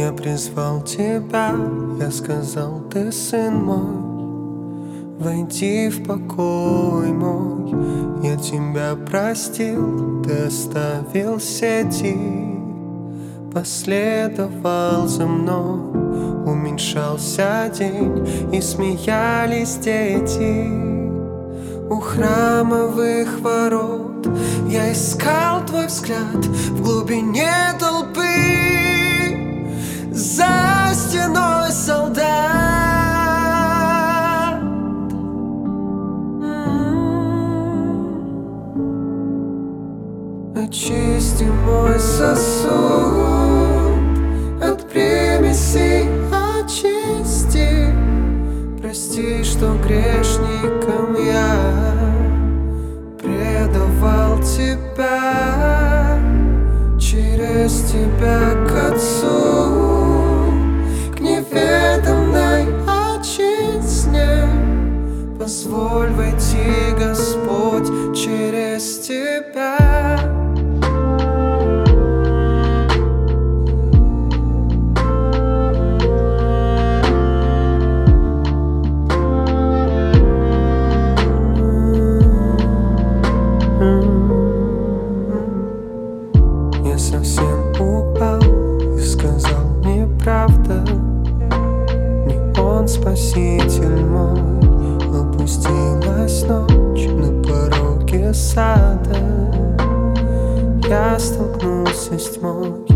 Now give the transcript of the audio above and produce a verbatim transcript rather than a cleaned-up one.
Я призвал тебя, я сказал: ты сын мой, войди в покой мой. Я тебя простил, ты оставил сети, последовал за мной. Уменьшался день, и смеялись дети у храмовых ворот. Я искал твой взгляд в глубине толпы, за стеной солдат. Очисти мой сосуд от примесей, очисти. Прости, что грешником я предавал тебя, через тебя к Отцу, к неведомой отчизне. Позволь войти, Господь, через тебя. Я совсем упал и сказал: неправда, не он спаситель мой. Опустилась ночь на пороге сада, я столкнулся с тьмой.